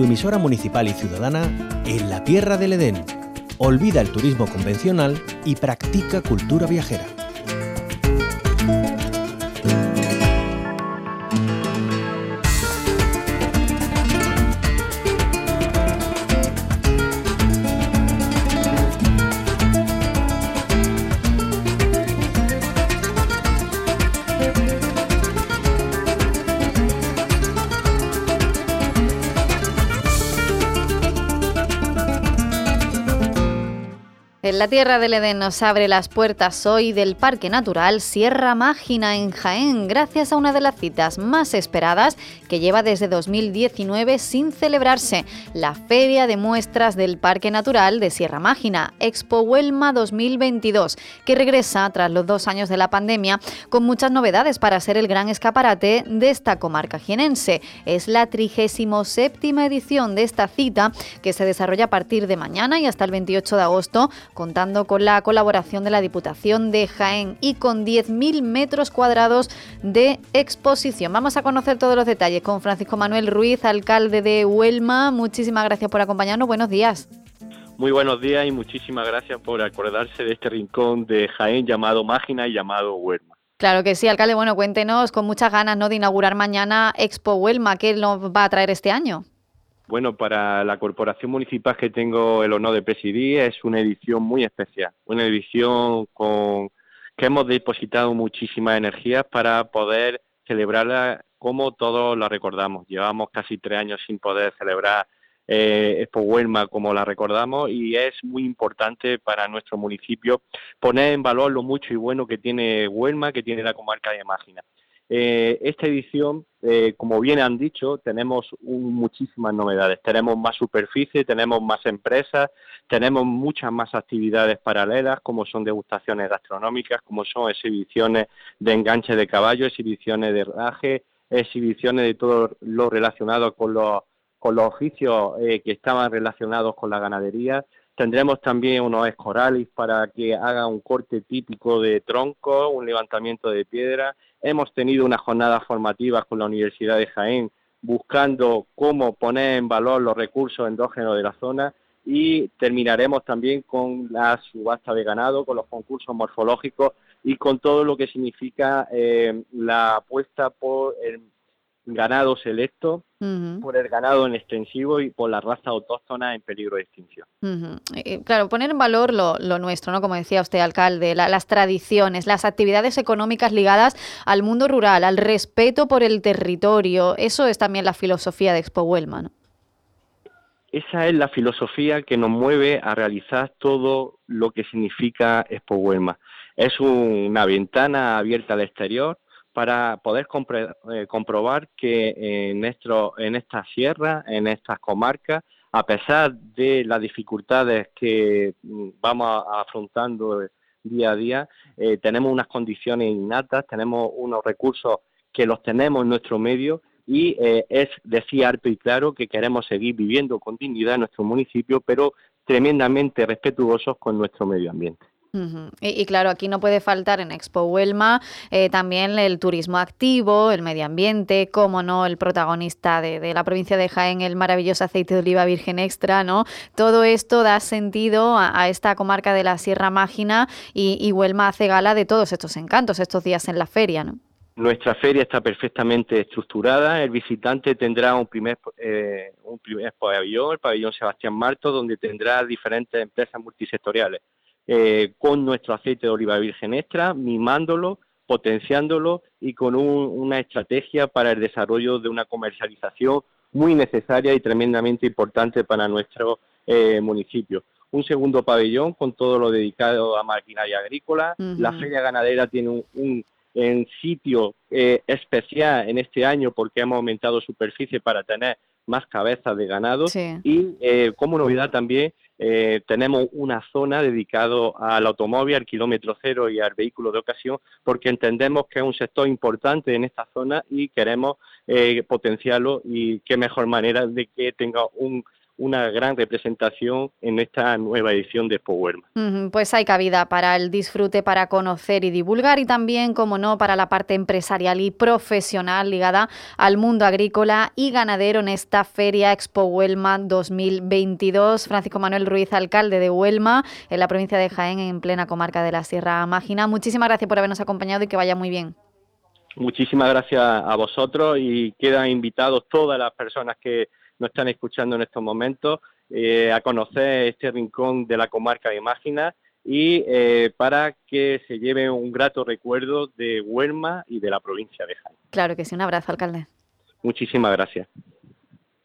tu emisora municipal y ciudadana en la Tierra del Edén. Olvida el turismo convencional y practica cultura viajera. En la Tierra del Edén nos abre las puertas hoy del Parque Natural Sierra Mágina en Jaén, gracias a una de las citas más esperadas que lleva desde 2019 sin celebrarse, la Feria de Muestras del Parque Natural de Sierra Mágina, Expo Huelma 2022, que regresa tras los 2 años de la pandemia con muchas novedades para ser el gran escaparate de esta comarca jienense. Es la 37ª edición de esta cita que se desarrolla a partir de mañana y hasta el 28 de agosto, contando con la colaboración de la Diputación de Jaén y con 10.000 metros cuadrados de exposición. Vamos a conocer todos los detalles con Francisco Manuel Ruiz, alcalde de Huelma. Muchísimas gracias por acompañarnos. Buenos días. Muy buenos días y muchísimas gracias por acordarse de este rincón de Jaén llamado Mágina y llamado Huelma. Claro que sí, alcalde. Bueno, cuéntenos, con muchas ganas, ¿no?, de inaugurar mañana Expo Huelma. ¿Qué nos va a traer este año? Bueno, para la corporación municipal que tengo el honor de presidir es una edición muy especial, una edición que hemos depositado muchísimas energías para poder celebrarla como todos la recordamos. Llevamos casi 3 años sin poder celebrar Expo Huelma como la recordamos, y es muy importante para nuestro municipio poner en valor lo mucho y bueno que tiene Huelma, que tiene la comarca de Mágina. Esta edición, como bien han dicho, tenemos muchísimas novedades. Tenemos más superficie, tenemos más empresas, tenemos muchas más actividades paralelas, como son degustaciones gastronómicas, como son exhibiciones de enganche de caballo, exhibiciones de herraje, exhibiciones de todo lo relacionado con los oficios que estaban relacionados con la ganadería. Tendremos también unos escorales para que haga un corte típico de tronco, un levantamiento de piedra. Hemos tenido unas jornadas formativas con la Universidad de Jaén buscando cómo poner en valor los recursos endógenos de la zona, y terminaremos también con la subasta de ganado, con los concursos morfológicos y con todo lo que significa la apuesta por el ganado selecto, por el ganado en extensivo y por las razas autóctonas en peligro de extinción. Claro, poner en valor lo nuestro, ¿no? Como decía usted, alcalde, las tradiciones, las actividades económicas ligadas al mundo rural, al respeto por el territorio. Eso es también la filosofía de Expo Huelma, ¿no? Esa es la filosofía que nos mueve a realizar todo lo que significa Expo Huelma. Es una ventana abierta al exterior para poder comprobar que en esta sierra, en estas comarcas, a pesar de las dificultades que vamos afrontando día a día, tenemos unas condiciones innatas, tenemos unos recursos que los tenemos en nuestro medio, y es decir alto y claro que queremos seguir viviendo con dignidad en nuestro municipio, pero tremendamente respetuosos con nuestro medio ambiente. Y claro, aquí no puede faltar en Expo Huelma también el turismo activo, el medio ambiente, cómo no, el protagonista de la provincia de Jaén, el maravilloso aceite de oliva virgen extra, ¿no? Todo esto da sentido a esta comarca de la Sierra Mágina, y Huelma hace gala de todos estos encantos estos días en la feria, ¿no? Nuestra feria está perfectamente estructurada. El visitante tendrá un primer pabellón, el pabellón Sebastián Martos, donde tendrá diferentes empresas multisectoriales, con nuestro aceite de oliva virgen extra, mimándolo, potenciándolo y con una estrategia para el desarrollo de una comercialización muy necesaria y tremendamente importante para nuestro municipio. Un segundo pabellón con todo lo dedicado a maquinaria agrícola. La feria ganadera tiene un sitio especial en este año porque hemos aumentado superficie para tener más cabezas de ganado. Sí. Y como novedad también tenemos una zona dedicada al automóvil, al kilómetro cero y al vehículo de ocasión, porque entendemos que es un sector importante en esta zona y queremos potenciarlo, y qué mejor manera de que tenga una gran representación en esta nueva edición de Expo Huelma. Pues hay cabida para el disfrute, para conocer y divulgar, y también, como no, para la parte empresarial y profesional ligada al mundo agrícola y ganadero en esta Feria Expo Huelma 2022. Francisco Manuel Ruiz, alcalde de Huelma, en la provincia de Jaén, en plena comarca de la Sierra Mágina. Muchísimas gracias por habernos acompañado y que vaya muy bien. Muchísimas gracias a vosotros, y quedan invitados todas las personas que nos están escuchando en estos momentos a conocer este rincón de la comarca de Mágina, y para que se lleven un grato recuerdo de Huelma y de la provincia de Jaén. Claro que sí, un abrazo, alcalde. Muchísimas gracias.